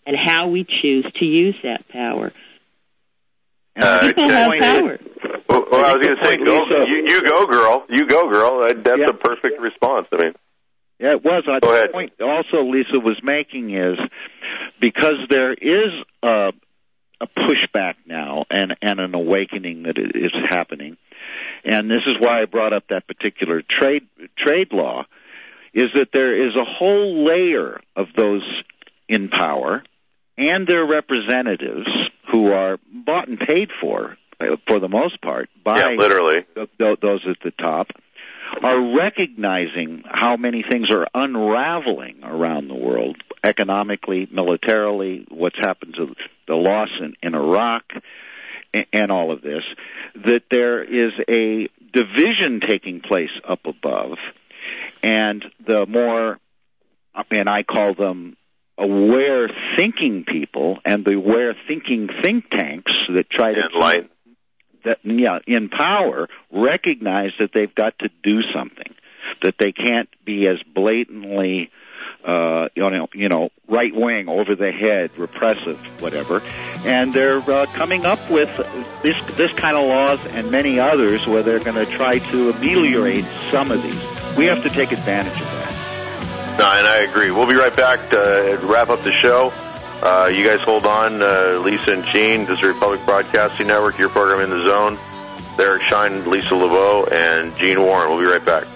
and how we choose to use that power. People have power. Well, I was going to say, you go, girl. You go, girl. That's a perfect response. I mean, yeah, it was. Go ahead. The point also Lisa was making is because there is a pushback now and an awakening that is happening, and this is why I brought up that particular trade law, is that there is a whole layer of those in power and their representatives who are bought and paid for the most part, by literally those at the top, are recognizing how many things are unraveling around the world, economically, militarily, what's happened to the loss in Iraq, and all of this, that there is a division taking place up above, and the more, and I call them aware thinking people and the aware thinking think tanks that try to in power recognize that they've got to do something, that they can't be as blatantly right wing, over the head, repressive, whatever, and they're coming up with this kind of laws and many others where they're going to try to ameliorate some of these. We have to take advantage of that. No, and I agree. We'll be right back to wrap up the show. You guys hold on, Lisa and Gene. This is the Republic Broadcasting Network, your program In the Zone. Eric Shine, Lisa Laveau, and Gene Warren. We'll be right back.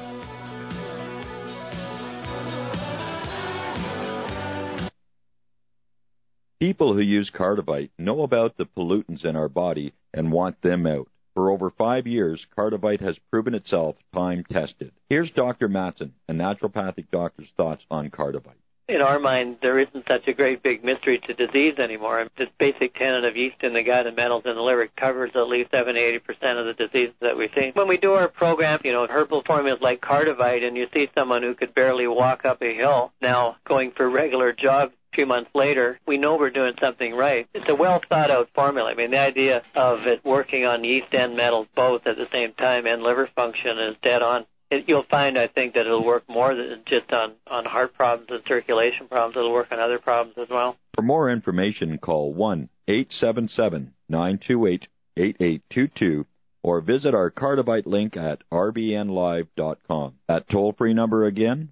People who use Cardivite know about the pollutants in our body and want them out. For over 5 years, Cardivite has proven itself time-tested. Here's Dr. Mattson, a naturopathic doctor's thoughts on Cardivite. In our mind, there isn't such a great big mystery to disease anymore. This basic tenet of yeast in the gut and metals in the liver covers at least 70-80% of the diseases that we see. When we do our program, herbal formulas like Cardivite, and you see someone who could barely walk up a hill now going for regular jogs a few months later, we know we're doing something right. It's a well-thought-out formula. I mean, the idea of it working on yeast and metals both at the same time and liver function is dead on. You'll find, I think, that it'll work more than just on heart problems and circulation problems. It'll work on other problems as well. For more information, call 1-877-928-8822 or visit our Cardivite link at rbnlive.com. That toll-free number again,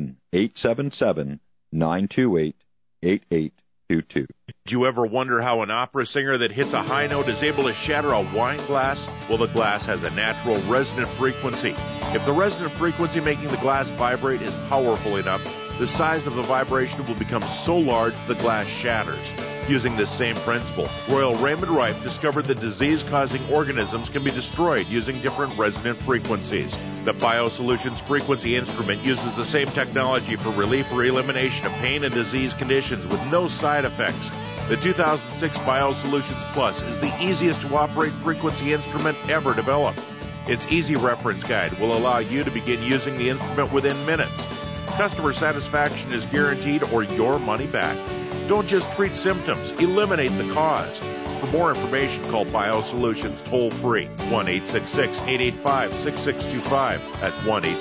1-877-928-8822. Did you ever wonder how an opera singer that hits a high note is able to shatter a wine glass? Well, the glass has a natural resonant frequency. If the resonant frequency making the glass vibrate is powerful enough, the size of the vibration will become so large the glass shatters. Using this same principle, Royal Raymond Rife discovered that disease-causing organisms can be destroyed using different resonant frequencies. The BioSolutions frequency instrument uses the same technology for relief or elimination of pain and disease conditions with no side effects. The 2006 BioSolutions Plus is the easiest to operate frequency instrument ever developed. Its easy reference guide will allow you to begin using the instrument within minutes. Customer satisfaction is guaranteed or your money back. Don't just treat symptoms, eliminate the cause. For more information, call BioSolutions toll-free, 1-866-885-6625. That's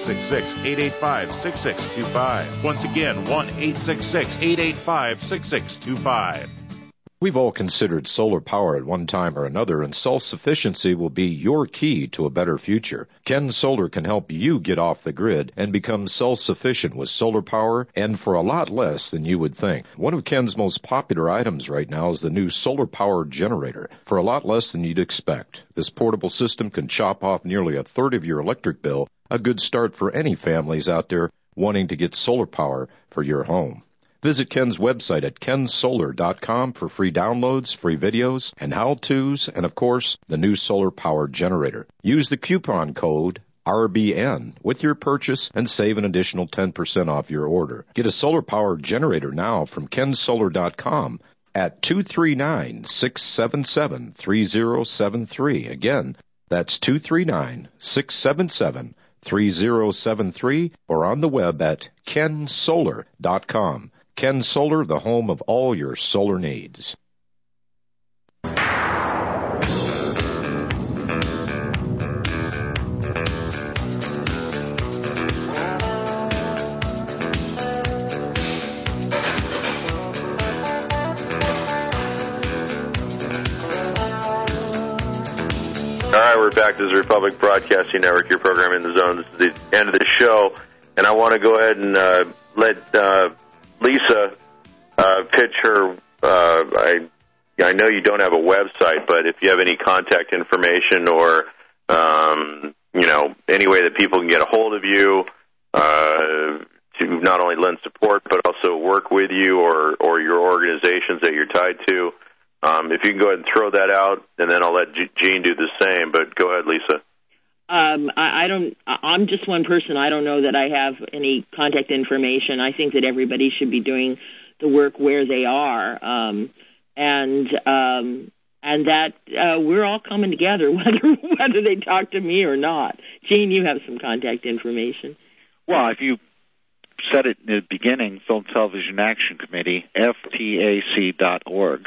1-866-885-6625. Once again, 1-866-885-6625. We've all considered solar power at one time or another, and self-sufficiency will be your key to a better future. Ken Solar can help you get off the grid and become self-sufficient with solar power, and for a lot less than you would think. One of Ken's most popular items right now is the new solar power generator, for a lot less than you'd expect. This portable system can chop off nearly a third of your electric bill, a good start for any families out there wanting to get solar power for your home. Visit Ken's website at kensolar.com for free downloads, free videos, and how-tos, and of course, the new solar power generator. Use the coupon code RBN with your purchase and save an additional 10% off your order. Get a solar power generator now from kensolar.com at 239-677-3073. Again, that's 239-677-3073 or on the web at kensolar.com. Ken Solar, the home of all your solar needs. we're back. This is Republic Broadcasting Network, your program in the zone. This is the end of the show, and I want to go ahead and let Lisa pitch her. I know you don't have a website, but if you have any contact information or any way that people can get a hold of you to not only lend support but also work with you or your organizations that you're tied to. If you can go ahead and throw that out, and then I'll let Jean do the same. But go ahead, Lisa. I'm just one person. I don't know that I have any contact information. I think that everybody should be doing the work where they are, and that we're all coming together, whether they talk to me or not. Jean, you have some contact information. Well, if you said it in the beginning, Film Television Action Committee, FTAC.org.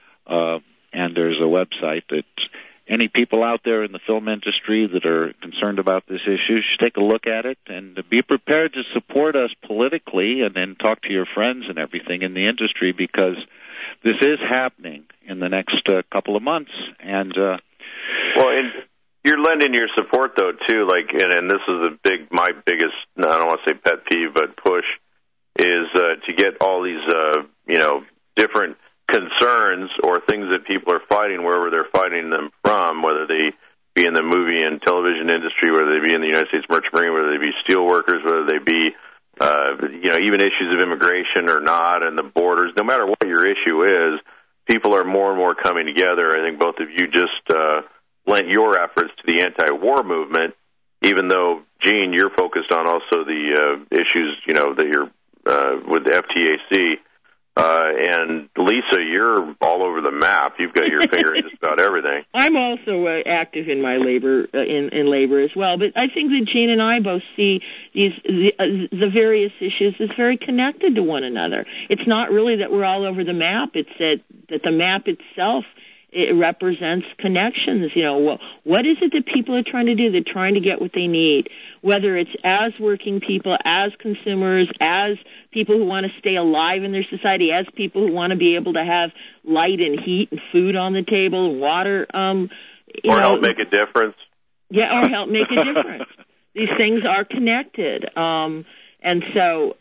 And there's a website that any people out there in the film industry that are concerned about this issue should take a look at it and be prepared to support us politically, and then talk to your friends and everything in the industry, because this is happening in the next couple of months. And and you're lending your support though too, and this is my biggest, I don't want to say pet peeve, but push is to get all these different concerns or things that people are fighting wherever they're fighting them from, whether they be in the movie and television industry, whether they be in the United States Merchant Marine, whether they be steel workers, whether they be even issues of immigration or not, and the borders. No matter what your issue is, people are more and more coming together. I think both of you just lent your efforts to the anti-war movement, even though, Gene, you're focused on also the issues that you're with the FTAC. And Lisa, you're all over the map. You've got your finger in just about everything. I'm also active in my labor in labor as well. But I think that Gene and I both see the various issues as very connected to one another. It's not really that we're all over the map. It's that the map itself, it represents connections. What is it that people are trying to do? They're trying to get what they need, whether it's as working people, as consumers, as people who want to stay alive in their society, as people who want to be able to have light and heat and food on the table, and water. Or help make a difference. Yeah, or help make a difference. These things are connected. And so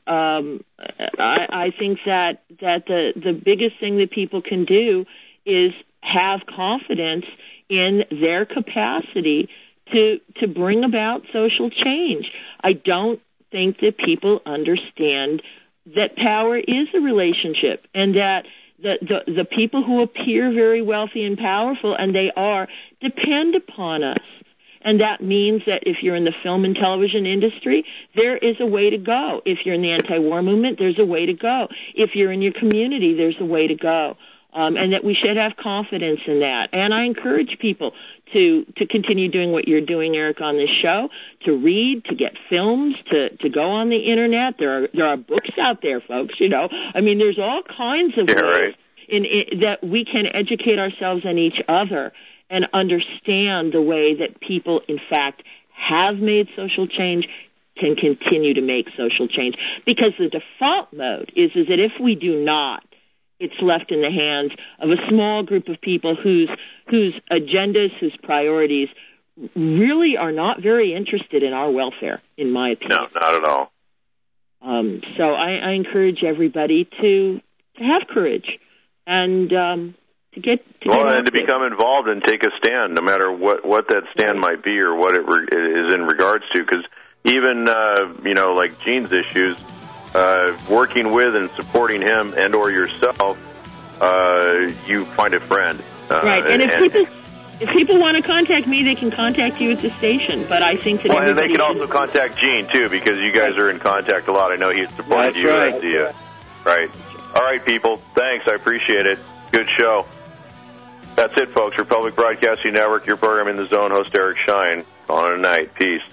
I think that the biggest thing that people can do is have confidence in their capacity to bring about social change. I don't think that people understand that power is a relationship, and that the people who appear very wealthy and powerful, and they are, depend upon us. And that means that if you're in the film and television industry, there is a way to go. If you're in the anti-war movement, there's a way to go. If you're in your community, there's a way to go. And that we should have confidence in that. And I encourage people to continue doing what you're doing, Eric, on this show, to read, to get films, to go on the Internet. There are books out there, folks, there's all kinds of ways that we can educate ourselves and each other and understand the way that people, in fact, have made social change, can continue to make social change. Because the default mode is that if we do not, it's left in the hands of a small group of people whose agendas, whose priorities really are not very interested in our welfare, in my opinion. No, not at all. So I encourage everybody to have courage and to become involved and take a stand, no matter what that stand might be or what it is in regards to. Because even like Gene's issues, working with and supporting him and or yourself, you find a friend. Right, and if people want to contact me, they can contact you at the station. But I think that and they can also contact Gene too, because you guys are in contact a lot. I know he's supported you. Right. Right. All right, people. Thanks. I appreciate it. Good show. That's it, folks. Republic Broadcasting Network, your program in the zone. Host Eric Shine. On a night. Peace.